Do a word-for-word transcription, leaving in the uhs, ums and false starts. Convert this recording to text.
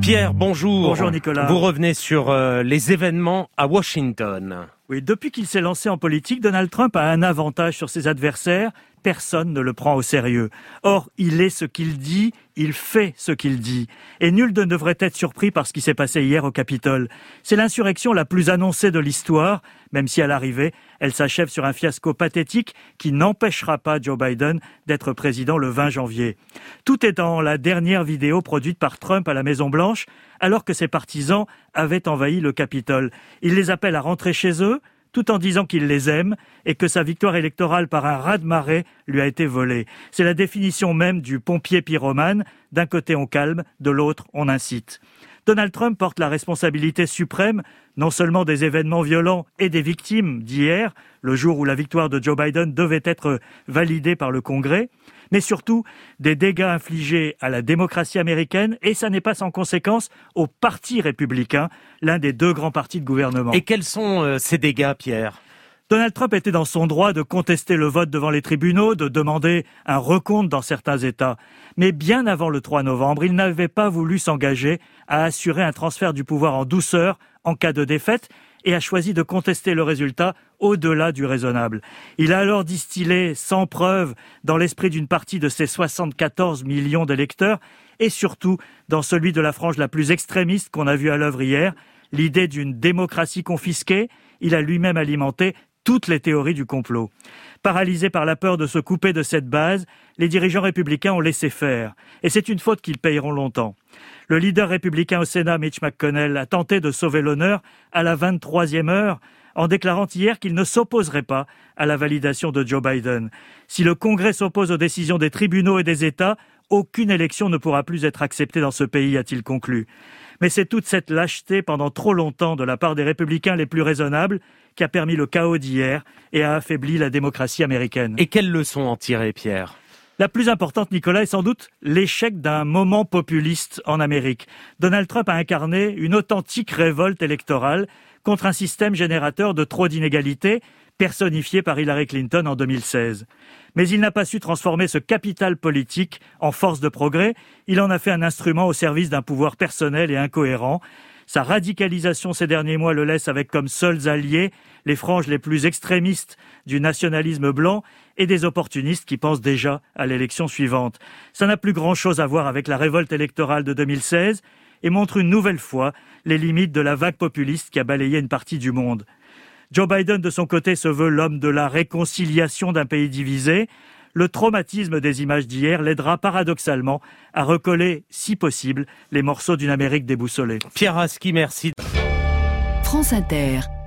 Pierre, bonjour. Bonjour Nicolas. Vous revenez sur euh, les événements à Washington. Oui, depuis qu'il s'est lancé en politique, Donald Trump a un avantage sur ses adversaires. Personne ne le prend au sérieux. Or, il est ce qu'il dit, il fait ce qu'il dit. Et nul ne devrait être surpris par ce qui s'est passé hier au Capitole. C'est l'insurrection la plus annoncée de l'histoire, même si à l'arrivée, elle s'achève sur un fiasco pathétique qui n'empêchera pas Joe Biden d'être président le vingt janvier. Tout est dans la dernière vidéo produite par Trump à la Maison-Blanche, alors que ses partisans avaient envahi le Capitole. Il les appelle à rentrer chez eux, tout en disant qu'il les aime et que sa victoire électorale par un raz-de-marée lui a été volée. C'est la définition même du pompier pyromane. D'un côté on calme, de l'autre on incite. Donald Trump porte la responsabilité suprême, non seulement des événements violents et des victimes d'hier, le jour où la victoire de Joe Biden devait être validée par le Congrès, mais surtout des dégâts infligés à la démocratie américaine, et ça n'est pas sans conséquence au Parti républicain, l'un des deux grands partis de gouvernement. Et quels sont euh, ces dégâts, Pierre ? Donald Trump était dans son droit de contester le vote devant les tribunaux, de demander un recompte dans certains États. Mais bien avant le trois novembre, il n'avait pas voulu s'engager à assurer un transfert du pouvoir en douceur en cas de défaite et a choisi de contester le résultat au-delà du raisonnable. Il a alors distillé sans preuve dans l'esprit d'une partie de ses soixante-quatorze millions d'électeurs et surtout dans celui de la frange la plus extrémiste qu'on a vue à l'œuvre hier, l'idée d'une démocratie confisquée. Il a lui-même alimenté toutes les théories du complot. Paralysés par la peur de se couper de cette base, les dirigeants républicains ont laissé faire. Et c'est une faute qu'ils payeront longtemps. Le leader républicain au Sénat, Mitch McConnell, a tenté de sauver l'honneur à la vingt-troisième heure en déclarant hier qu'il ne s'opposerait pas à la validation de Joe Biden. Si le Congrès s'oppose aux décisions des tribunaux et des États, aucune élection ne pourra plus être acceptée dans ce pays, a-t-il conclu. Mais c'est toute cette lâcheté pendant trop longtemps de la part des républicains les plus raisonnables qui a permis le chaos d'hier et a affaibli la démocratie américaine. Et quelles leçons en tirer, Pierre ? La plus importante, Nicolas, est sans doute l'échec d'un moment populiste en Amérique. Donald Trump a incarné une authentique révolte électorale contre un système générateur de trop d'inégalités, personnifié par Hillary Clinton en deux mille seize. Mais il n'a pas su transformer ce capital politique en force de progrès. Il en a fait un instrument au service d'un pouvoir personnel et incohérent. Sa radicalisation ces derniers mois le laisse avec comme seuls alliés les franges les plus extrémistes du nationalisme blanc et des opportunistes qui pensent déjà à l'élection suivante. Ça n'a plus grand-chose à voir avec la révolte électorale de deux mille seize et montre une nouvelle fois les limites de la vague populiste qui a balayé une partie du monde. Joe Biden, de son côté, se veut l'homme de la réconciliation d'un pays divisé. Le traumatisme des images d'hier l'aidera paradoxalement à recoller, si possible, les morceaux d'une Amérique déboussolée. Pierre Rasky, merci. France Inter.